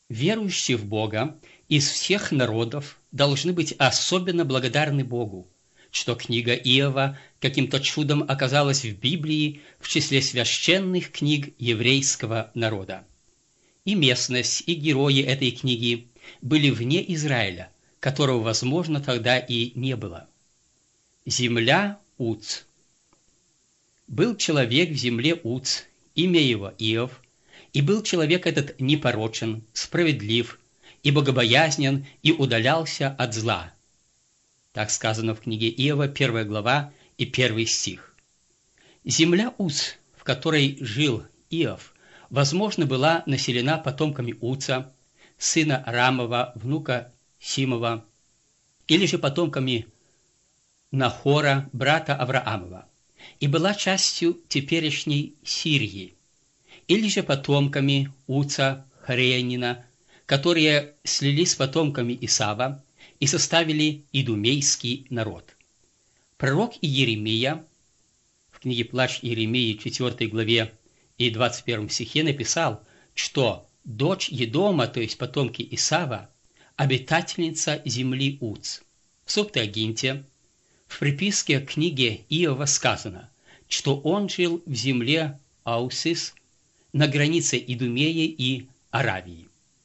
Верующие в Бога из всех народов должны быть особенно благодарны Богу, что книга Иова каким-то чудом оказалась в Библии в числе священных книг еврейского народа. И местность, и герои этой книги были вне Израиля, которого, возможно, тогда и не было. Земля Уц. Был человек в земле Уц, имя его Иов, и был человек этот непорочен, справедлив и богобоязнен, и удалялся от зла. Так сказано в книге Иова, 1 глава и 1 стих. Земля Уц, в которой жил Иов, возможно, была населена потомками Уца, сына Рамова, внука Симова, или же потомками Нахора, брата Авраамова, и была частью теперешней Сирии, или же потомками Уца, Хареянина, которые слились с потомками Исава и составили идумейский народ. Пророк Иеремия в книге «Плач Иеремии» 4 главе и 21 стихе написал, что дочь Едома, то есть потомки Исава, обитательница земли Уц. В Септуагинте, в приписке к книге Иова сказано, что он жил в земле Аусис на границе Идумеи и Аравии.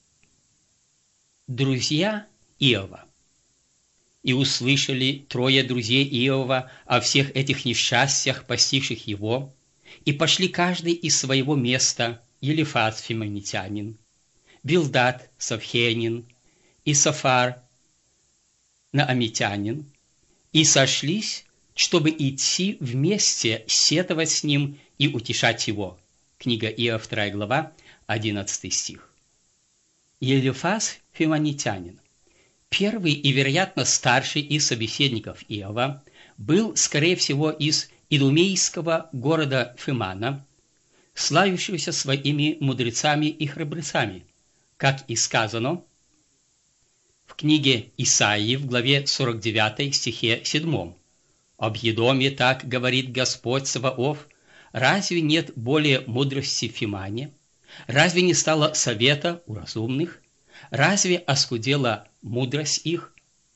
Друзья Иова. И услышали трое друзей Иова о всех этих несчастьях, постигших его, и пошли каждый из своего места: Елифаз фимонитянин, Билдад савхеянин и Сафар наамитянин, и сошлись, чтобы идти вместе сетовать с ним и утешать его. Книга Иов, 2 глава, 11 стих. Елифаз фимонитянин, первый и, вероятно, старший из собеседников Иова, был, скорее всего, из идумейского города Фимана, славившегося своими мудрецами и храбрецами, как и сказано в книге Исаии в главе 49 стихе 7. «Об Едоме так говорит Господь Саваоф: разве нет более мудрости в Фимане? Разве не стало совета у разумных? Разве оскудела мудрость их?»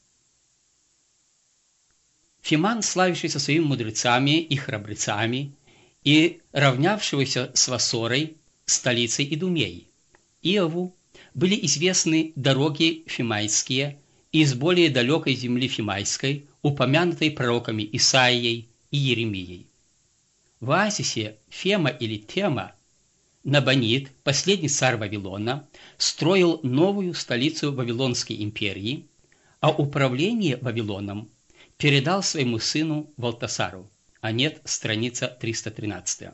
Фиман, славившийся своими мудрецами и храбрецами, и равнявшегося с Вассорой, столицей Идумеи. Иову были известны дороги фимайские из более далекой земли фимайской, упомянутой пророками Исаией и Еремией. В оазисе Фема или Тема Набонид, последний царь Вавилона, строил новую столицу Вавилонской империи, а управление Вавилоном передал своему сыну Валтасару. Анет, страница 313.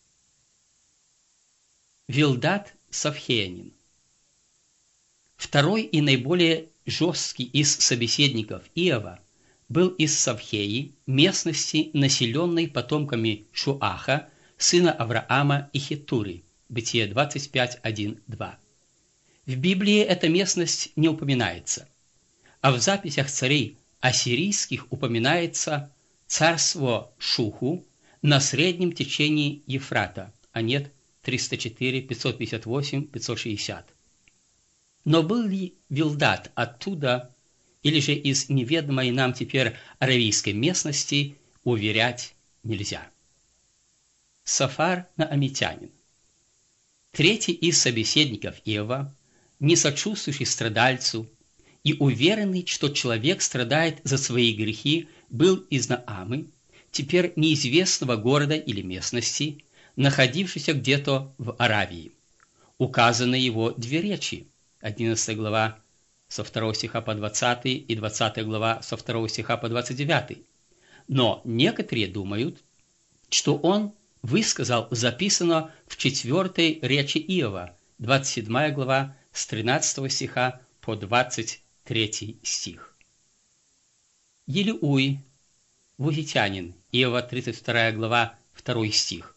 Вилдад савхеянин. Второй и наиболее жесткий из собеседников Иова был из Савхеи, местности, населенной потомками Шуаха, сына Авраама и Хеттуры. Бытие 25:1-2. В Библии эта местность не упоминается, а в записях царей ассирийских упоминается царство Шуху на среднем течении Ефрата. Анет 304, 558, 560. Но был ли Вилдад оттуда, или же из неведомой нам теперь аравийской местности, уверять нельзя. Сафар наамитянин. Третий из собеседников Иова, не сочувствующий страдальцу и уверенный, что человек страдает за свои грехи, был из Наамы, теперь неизвестного города или местности, находившийся где-то в Аравии. Указаны его две речи: 11 глава со 2 стиха по 20 и 20 глава со 2 стиха по 29. Но некоторые думают, что он высказал записано в 4 речи Иова, 27 глава с 13 стиха по 23 стих. Елиуй, вухитянин, Иова, 32 глава, 2 стих.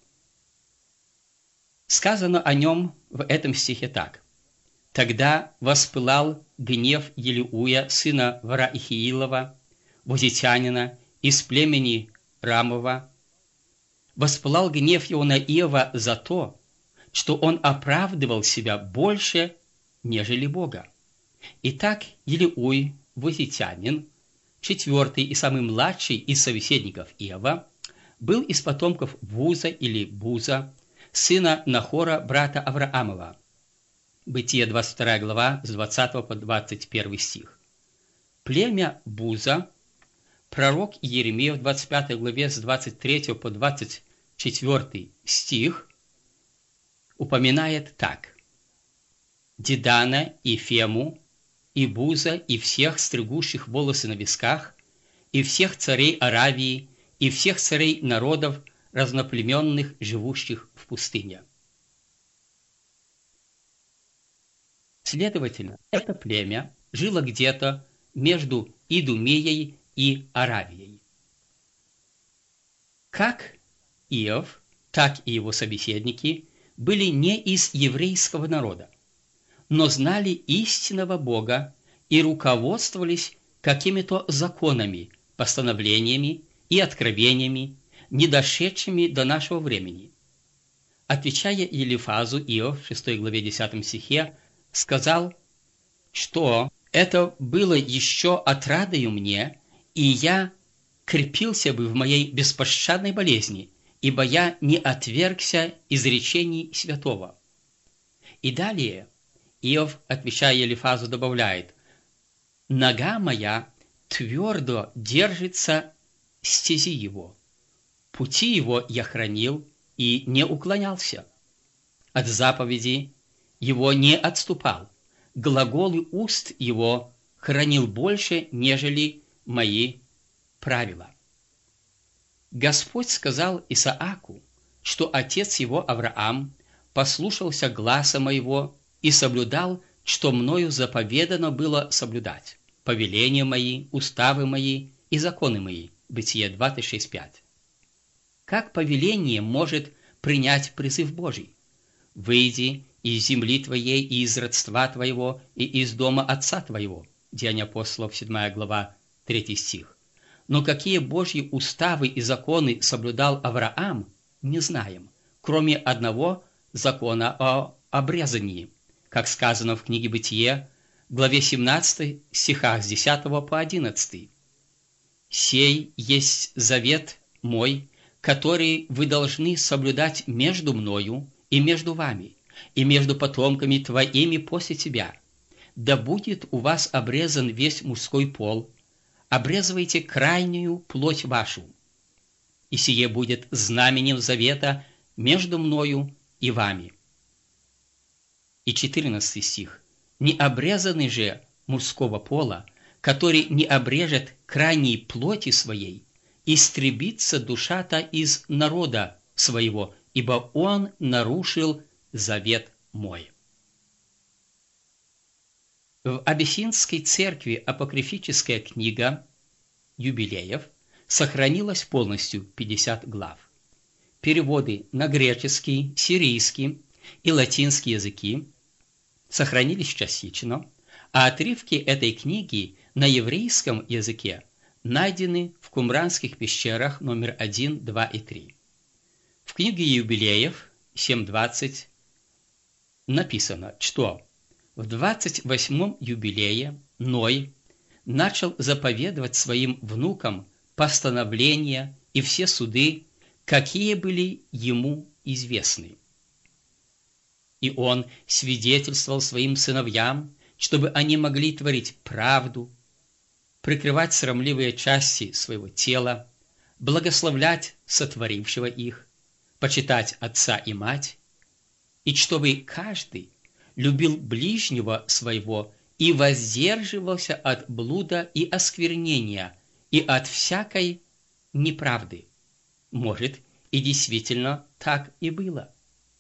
Сказано о нем в этом стихе так: «Тогда воспылал гнев Елиуя, сына Вараихиилова, вухитянина, из племени Рамова. Воспылал гнев его на Иова за то, что он оправдывал себя больше, нежели Бога. Итак, Елиуй, бузитянин, четвертый и самый младший из собеседников Иова, был из потомков Буза или Буза, сына Нахора, брата Авраамова. Бытие 22 глава с 20 по 21 стих. Племя Буза пророк Иеремия в 25 главе с 23 по 24 стих упоминает так: «Дедана и Фему, и Буза, и всех стригущих волосы на висках, и всех царей Аравии, и всех царей народов разноплеменных, живущих в пустыне». Следовательно, это племя жило где-то между Идумеей и Аравией. Как Иов, так и его собеседники были не из еврейского народа, но знали истинного Бога и руководствовались какими-то законами, постановлениями и откровениями, не дошедшими до нашего времени. Отвечая Елифазу, Иов в 6 главе 10 стихе сказал, что это было еще отрадою мне, и я крепился бы в моей беспощадной болезни, ибо я не отвергся изречений святого. И далее Иов, отвечая Елифазу, добавляет: «Нога моя твердо держится стези его, пути его я хранил и не уклонялся, от заповеди его не отступал, глаголы уст его хранил больше, нежели мои правила». Господь сказал Исааку, что отец его Авраам послушался гласа моего и соблюдал, что мною заповедано было соблюдать, повеления мои, уставы мои и законы мои. Бытие 26:5. Как повеление может принять призыв Божий? «Выйди из земли твоей и из родства твоего и из дома отца твоего». Деяния апостолов, 7 глава, 3 стих. Но какие Божьи уставы и законы соблюдал Авраам, не знаем, кроме одного закона о обрезании, как сказано в книге Бытие, главе 17, стихах с 10 по 11. «Сей есть завет мой, который вы должны соблюдать между мною и между вами, и между потомками твоими после тебя. Да будет у вас обрезан весь мужской пол, обрезывайте крайнюю плоть вашу, и сие будет знаменем завета между мною и вами». И 14 стих. «Необрезанный же мужского пола, который не обрежет крайней плоти своей, истребится душа-то из народа своего, ибо он нарушил завет мой». В Абиссинской церкви апокрифическая книга Юбилеев сохранилась полностью, 50 глав. Переводы на греческий, сирийский и латинский языки сохранились частично, а отрывки этой книги на еврейском языке найдены в Кумранских пещерах номер 1, 2 и 3. В книге Юбилеев 7.20 написано, что в 28-м юбилее Ной начал заповедовать своим внукам постановления и все суды, какие были ему известны. И он свидетельствовал своим сыновьям, чтобы они могли творить правду, прикрывать срамливые части своего тела, благословлять сотворившего их, почитать отца и мать, и чтобы каждый любил ближнего своего и воздерживался от блуда и осквернения и от всякой неправды. Может, и действительно так и было.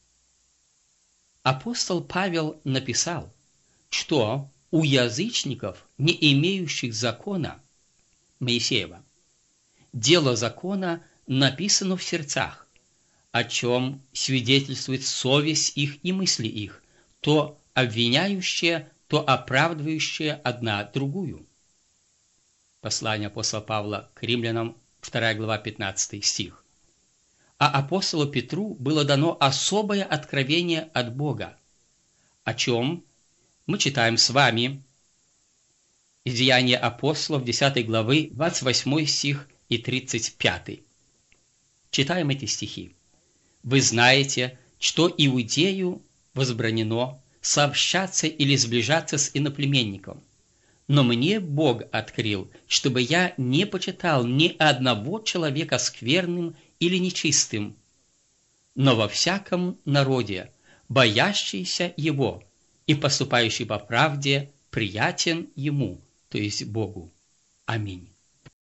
Апостол Павел написал, что у язычников, не имеющих закона, Моисеева, дело закона написано в сердцах, о чем свидетельствует совесть их и мысли их, то обвиняющая, то оправдывающая одна другую. Послание апостола Павла к римлянам, 2 глава, 15 стих. А апостолу Петру было дано особое откровение от Бога, о чем Мы читаем с вами Деяния апостолов, 10 главы, 28 стих и 35. Читаем эти стихи. «Вы знаете, что иудею возбранено сообщаться или сближаться с иноплеменником. Но мне Бог открыл, чтобы я не почитал ни одного человека скверным или нечистым, но во всяком народе, боящийся Его и поступающий по правде, приятен Ему, то есть Богу. Аминь».